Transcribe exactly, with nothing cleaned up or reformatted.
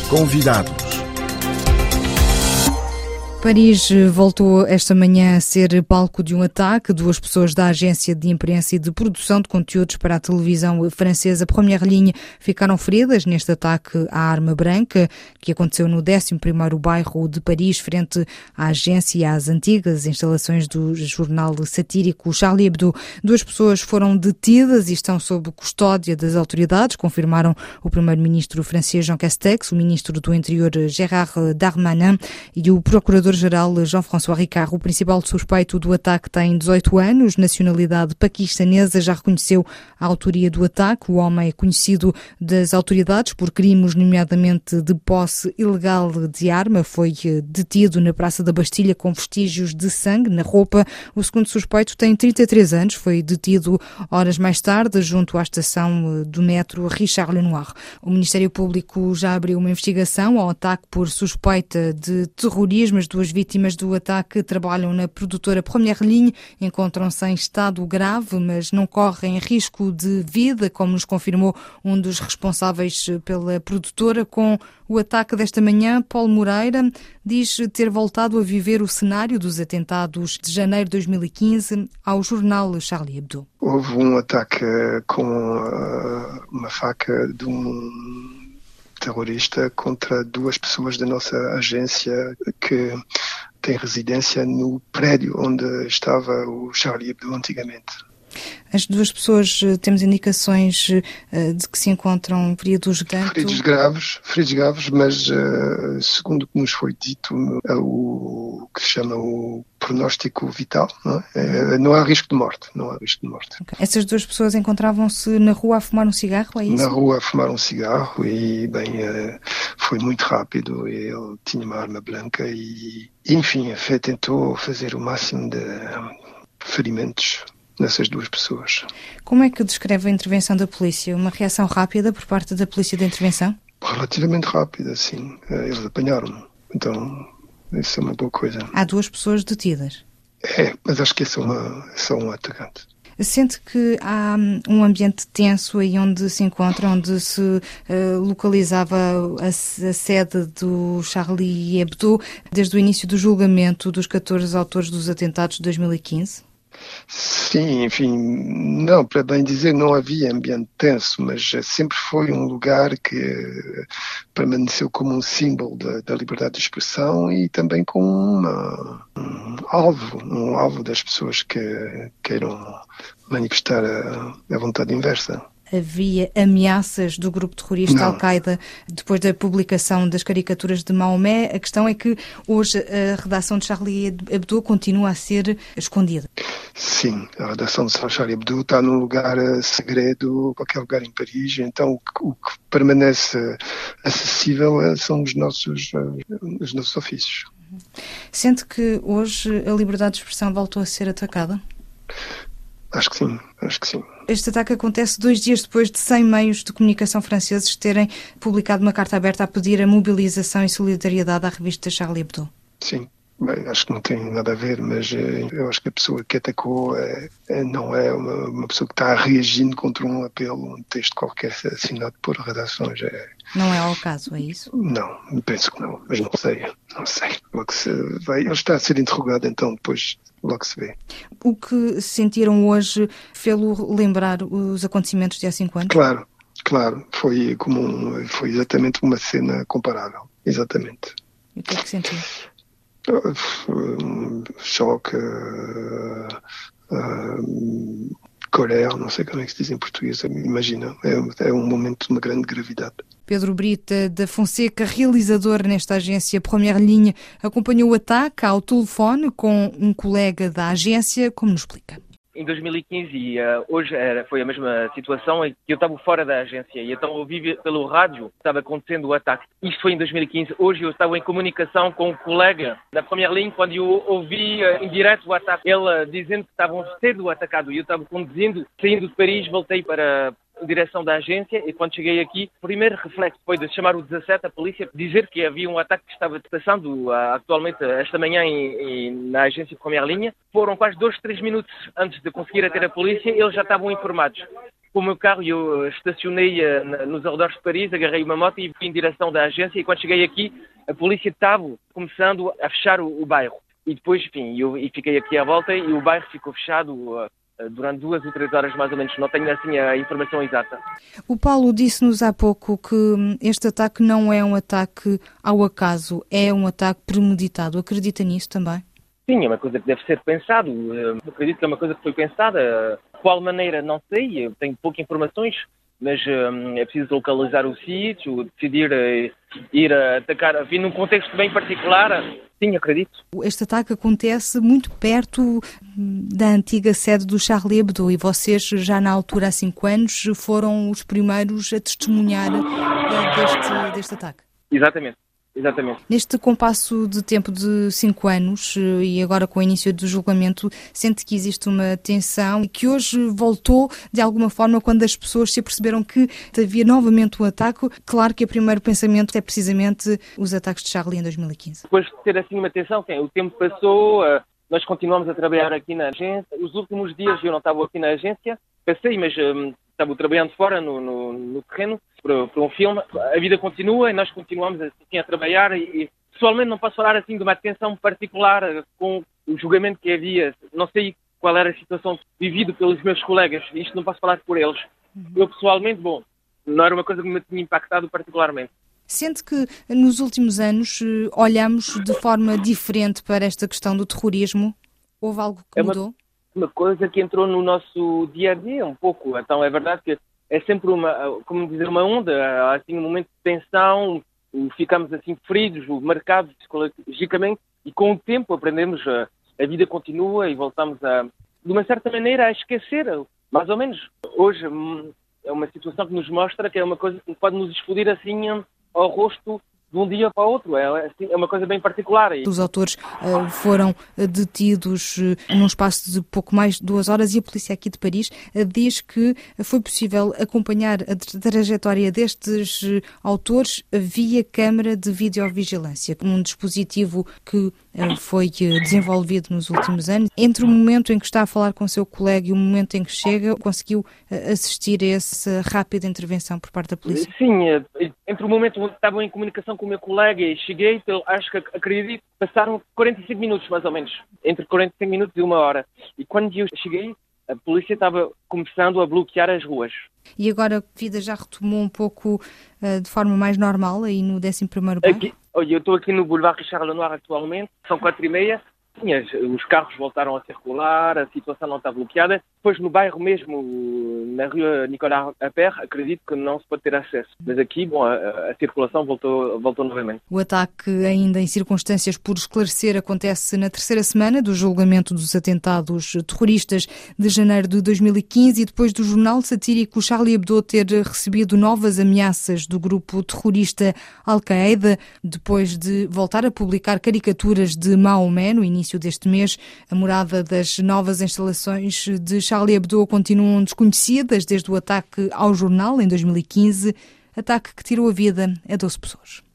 Convidados. Paris voltou esta manhã a ser palco de um ataque. Duas pessoas da agência de imprensa e de produção de conteúdos para a televisão francesa Première Ligne ficaram feridas neste ataque à arma branca que aconteceu no décimo primeiro bairro de Paris, frente à agência e às antigas instalações do jornal satírico Charlie Hebdo. Duas pessoas foram detidas e estão sob custódia das autoridades, confirmaram o primeiro-ministro francês Jean Castex, o ministro do Interior Gérard Darmanin e o procurador-geral Jean-François Ricard. O principal suspeito do ataque tem dezoito anos, nacionalidade paquistanesa, já reconheceu a autoria do ataque. O homem é conhecido das autoridades por crimes, nomeadamente de posse ilegal de arma. Foi detido na Praça da Bastilha com vestígios de sangue na roupa. O segundo suspeito tem trinta e três anos, foi detido horas mais tarde junto à estação do metro Richard Lenoir. O Ministério Público já abriu uma investigação ao ataque por suspeita de terrorismo. As duas vítimas do ataque trabalham na produtora Première Ligne, encontram-se em estado grave, mas não correm risco de vida, como nos confirmou um dos responsáveis pela produtora. Com o ataque desta manhã, Paulo Moreira diz ter voltado a viver o cenário dos atentados de janeiro de dois mil e quinze ao jornal Charlie Hebdo. Houve um ataque com uh, uma faca de um terrorista contra duas pessoas da nossa agência que têm residência no prédio onde estava o Charlie Hebdo antigamente. As duas pessoas, temos indicações de que se encontram feridos graves? Feridos graves, feridos graves, mas uh, segundo o que nos foi dito, é o que se chama o pronóstico vital, não é? Não há risco de morte, não há risco de morte. Okay. Essas duas pessoas encontravam-se na rua a fumar um cigarro, é isso? Na rua a fumar um cigarro e, bem, uh, foi muito rápido. Ele tinha uma arma branca e, enfim, a Fé tentou fazer o máximo de ferimentos nessas duas pessoas. Como é que descreve a intervenção da polícia? Uma reação rápida por parte da polícia de intervenção? Relativamente rápida, sim. Eles apanharam-me. Então, isso é uma boa coisa. Há duas pessoas detidas? É, mas acho que esse é, uma, é só um atacante. Sente que há um ambiente tenso aí onde se encontra, onde se uh, localizava a, a sede do Charlie Hebdo desde o início do julgamento dos catorze autores dos atentados de dois mil e quinze? Sim, enfim, não, para bem dizer, não havia ambiente tenso, mas sempre foi um lugar que permaneceu como um símbolo da, da liberdade de expressão e também como uma, um alvo, um alvo das pessoas que queiram manifestar a, a vontade inversa. Havia ameaças do grupo terrorista Não. Al-Qaeda depois da publicação das caricaturas de Maomé. A questão é que hoje a redação de Charlie Hebdo continua a ser escondida. Sim, a redação de Charlie Hebdo está num lugar segredo, qualquer lugar em Paris, então o que, o que permanece acessível são os nossos, os nossos ofícios. Sente que hoje a liberdade de expressão voltou a ser atacada? Acho que sim, acho que sim. Este ataque acontece dois dias depois de cem meios de comunicação franceses terem publicado uma carta aberta a pedir a mobilização e solidariedade à revista Charlie Hebdo. Sim, bem, acho que não tem nada a ver, mas eh, eu acho que a pessoa que atacou é, é, não é uma, uma pessoa que está reagindo contra um apelo, um texto qualquer assinado por redações. É... Não é ao caso, é isso? Não, penso que não, mas não sei, não sei. Logo se vai, ele está a ser interrogado, então depois logo se vê. O que sentiram hoje fê-lo lembrar os acontecimentos de há cinco anos? Claro, claro, foi, como um, foi exatamente uma cena comparável, exatamente. E o que é que sentiu? Um choque, uh, uh, colère, não sei como é que se diz em português, imagina, é, é um momento de uma grande gravidade. Pedro Brita da Fonseca, realizador nesta agência Première Ligne, acompanhou o ataque ao telefone com um colega da agência, como nos explica. Em dois mil e quinze e uh, hoje era, foi a mesma situação em que eu estava fora da agência e então ouvi pelo rádio que estava acontecendo o ataque. Isto foi em dois mil e quinze. Hoje eu estava em comunicação com um colega da Première Ligne quando eu ouvi uh, em direto o ataque. Ele uh, dizendo que estavam cedo atacados e eu estava conduzindo, saindo de Paris, voltei para a direção da agência e quando cheguei aqui, o primeiro reflexo foi de chamar o dezassete, a polícia, dizer que havia um ataque que estava passando uh, atualmente esta manhã em, em, na agência Première Ligne. Foram quase dois, três minutos antes de conseguir ater a polícia, eles já estavam informados. para o meu carro e eu estacionei uh, nos arredores de Paris, agarrei uma moto e fui em direção da agência, e quando cheguei aqui, a polícia estava começando a fechar o, o bairro. E depois, enfim, eu e fiquei aqui à volta e o bairro ficou fechado uh, durante duas ou três horas mais ou menos. Não tenho assim a informação exata. O Paulo disse-nos há pouco que este ataque não é um ataque ao acaso, é um ataque premeditado. Acredita nisso também? Sim, é uma coisa que deve ser pensado. Eu acredito que é uma coisa que foi pensada. De qual maneira, não sei. Eu tenho poucas informações, mas um, é preciso localizar o sítio, decidir uh, ir a atacar. Enfim, num contexto bem particular, sim, acredito. Este ataque acontece muito perto da antiga sede do Charlie Hebdo e vocês, já na altura, há cinco anos, foram os primeiros a testemunhar uh, deste, deste ataque. Exatamente. Exatamente. Neste compasso de tempo de cinco anos e agora com o início do julgamento, sente que existe uma tensão e que hoje voltou de alguma forma quando as pessoas se aperceberam que havia novamente um ataque? Claro que o primeiro pensamento é precisamente os ataques de Charlie em dois mil e quinze. Depois de ter assim uma tensão, o tempo passou, nós continuamos a trabalhar aqui na agência. Os últimos dias eu não estava aqui na agência, passei, mas um, estava trabalhando fora no, no, no terreno para, para um filme. A vida continua e nós continuamos assim a trabalhar e, e pessoalmente não posso falar assim de uma tensão particular com o julgamento que havia. Não sei qual era a situação vivida pelos meus colegas, isto não posso falar por eles. Eu pessoalmente, bom, não era uma coisa que me tinha impactado particularmente. Sente que nos últimos anos olhamos de forma diferente para esta questão do terrorismo? Houve algo que é uma, mudou? Uma coisa que entrou no nosso dia a dia um pouco. Então é verdade que é sempre uma, como dizer, uma onda, há assim um momento de tensão, ficamos assim feridos, marcados psicologicamente e com o tempo aprendemos, a, a vida continua e voltamos a, de uma certa maneira, a esquecer, mais ou menos. Hoje é uma situação que nos mostra que é uma coisa que pode nos explodir assim ao rosto de um dia para o outro. É, assim, é uma coisa bem particular. Os autores uh, foram detidos uh, num espaço de pouco mais de duas horas e a polícia aqui de Paris uh, diz que foi possível acompanhar a trajetória destes uh, autores via câmara de videovigilância, um dispositivo que uh, foi uh, desenvolvido nos últimos anos. Entre o momento em que está a falar com o seu colega e o momento em que chega, conseguiu uh, assistir a essa rápida intervenção por parte da polícia? Sim, entre o momento em que estavam em comunicação com o meu colega e cheguei, acho que acredito, passaram quarenta e cinco minutos mais ou menos, entre quarenta e cinco minutos e uma hora. E quando eu cheguei, a polícia estava começando a bloquear as ruas. E agora a vida já retomou um pouco uh, de forma mais normal aí no décimo primeiro bairro? Aqui, olha, eu estou aqui no Boulevard Richard Lenoir atualmente, são quatro e meia. Os carros voltaram a circular, a situação não está bloqueada. Depois no bairro mesmo, na rua Nicolas Appert, acredito que não se pode ter acesso. Mas aqui, bom, a, a circulação voltou, voltou novamente. O ataque, ainda em circunstâncias por esclarecer, acontece na terceira semana do julgamento dos atentados terroristas de janeiro de dois mil e quinze e depois do jornal satírico Charlie Hebdo ter recebido novas ameaças do grupo terrorista Al-Qaeda, depois de voltar a publicar caricaturas de Maomé no início deste mês. A morada das novas instalações de Charlie Hebdo continuam desconhecidas desde o ataque ao jornal em dois mil e quinze, ataque que tirou a vida a doze pessoas.